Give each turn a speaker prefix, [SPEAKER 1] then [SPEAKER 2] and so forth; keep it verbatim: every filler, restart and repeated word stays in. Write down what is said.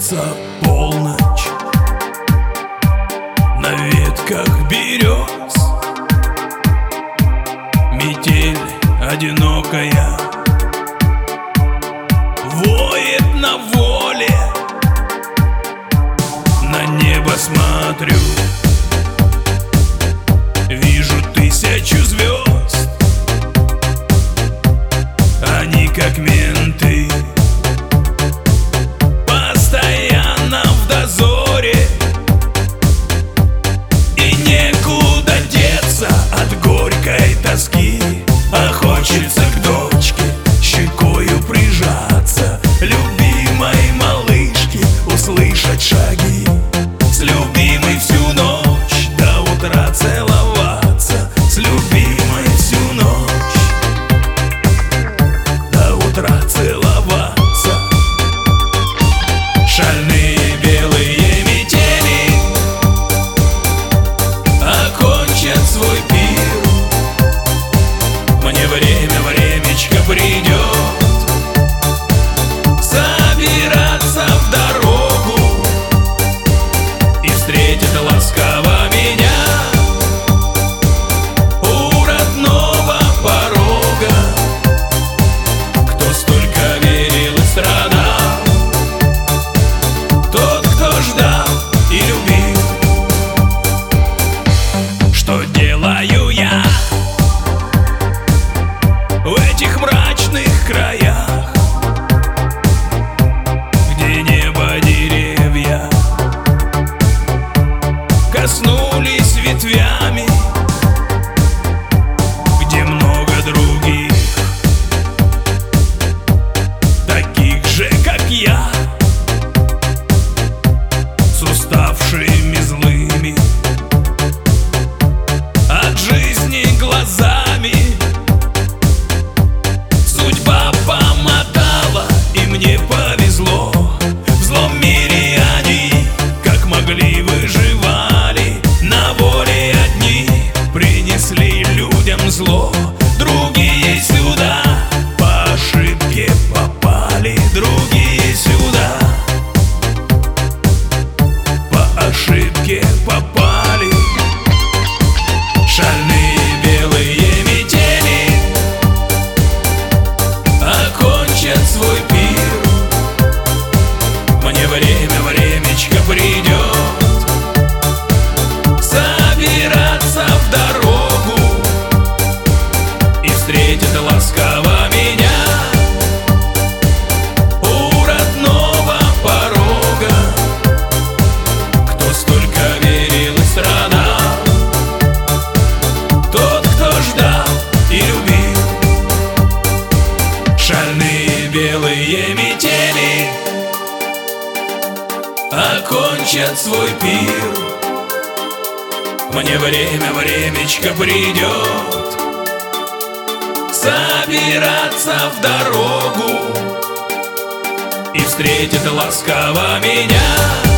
[SPEAKER 1] Близится полночь, на ветках берез метель одинокая воет на воле. На небо смотрю, вижу тысячу звезд. Они как менты, постоянно в дозоре. И некуда деться от горькой тоски, а хочется к дочке щекою прижаться, любимой малышке услышать шаги, с любимой всю ночь до утра целоваться, с любимой всю ночь до утра целоваться. Шальные белые метели окончат свой пир. Мне время, времечко придет собираться в дорогу и встретит ласково меня у родного порога. Кто столько верил и страдал, тот, кто ждал и любил. Что делаю я в этих мрачных краях, где небо, деревья коснулись ветвями, где много других, таких же, как я, с уставшими злыми от жизни глазами. Судьба помотала, и мне повезло. В злом мире они, как могли, выживали. На воле одни принесли людям зло, другие сюда по ошибке попали, другие сюда по ошибке попали. Шальные белые метели окончат свой пир. Мне время, времечко придет собираться в дорогу и встретит ласково меня у родного порога. Кто столько верил и страдал, тот, кто ждал и любил. Шальные белые метели окончат свой пир. Мне время, времечко придет собираться в дорогу и встретит ласково меня